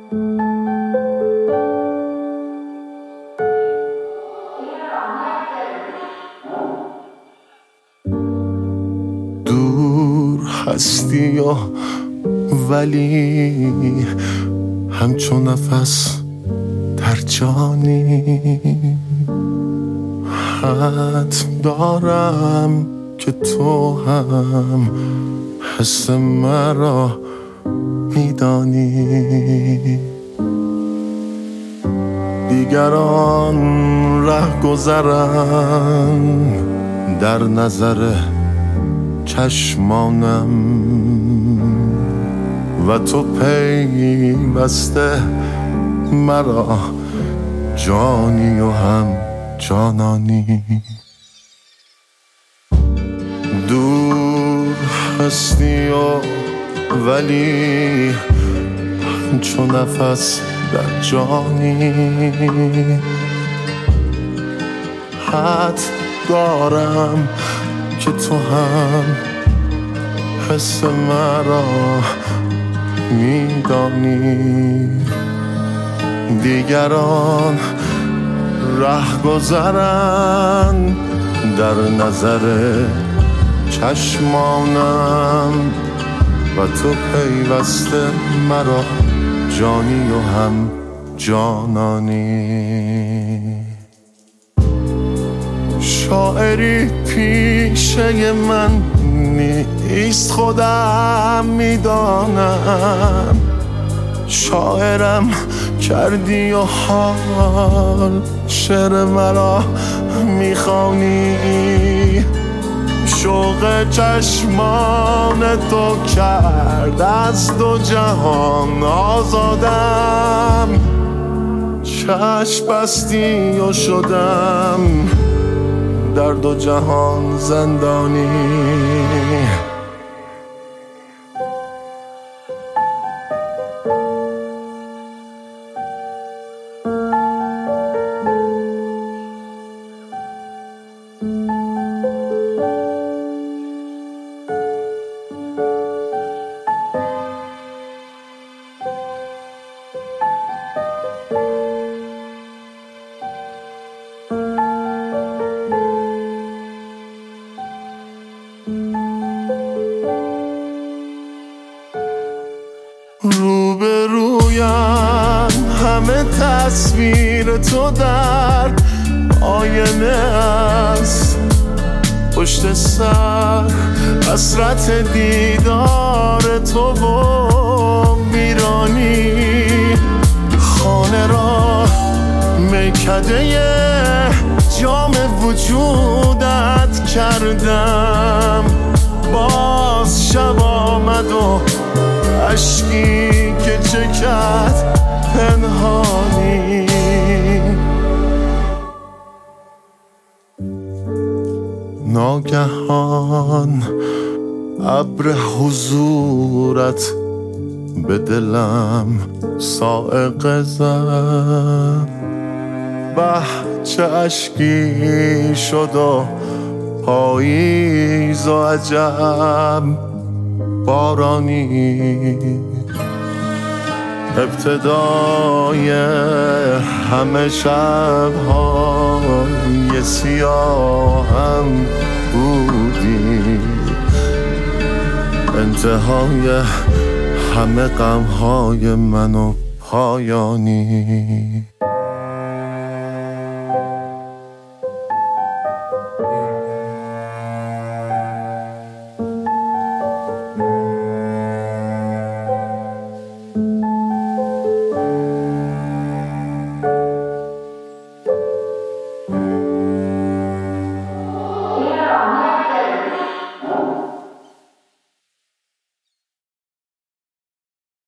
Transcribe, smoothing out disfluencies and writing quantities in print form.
دور هستی و ولی همچون نفس در جانی، حد دارم که تو هم حس مرا میدانی. دیگران ره گذرن در نظر چشمانم و تو پیوسته مرا جانی و هم جانانی. دور هستی و ولی همچون نفس در جانی، حد دارم که تو هم حس مرا میدانی. دیگران ره گذرن در نظر چشمانم و تو پیوسته مرا جانی و هم جانانی. شاعری پیشه من نیست خودم میدانم، شاعرم کردی و حال شعر مرا میخوانی. شوق چشمان تو کرد از دو جهان آزادم، چشم بستی و شدم در دو جهان زندانی. روبرویم همه تصویر تو در آینه است، پشت سر حسرت دیدار تو و ویرانی. خانه را میکده جام وجودت کردم، باز شب آمد و اشکی که چکد پنهانی. ناگهان ابر حضورت به دلم صاعقه زد، به چه اشکی شد و پاییز و عجب بارانی. ابتدای همه شب‌های سیاهم بودی، انتهای همه غم‌های من و پایانی.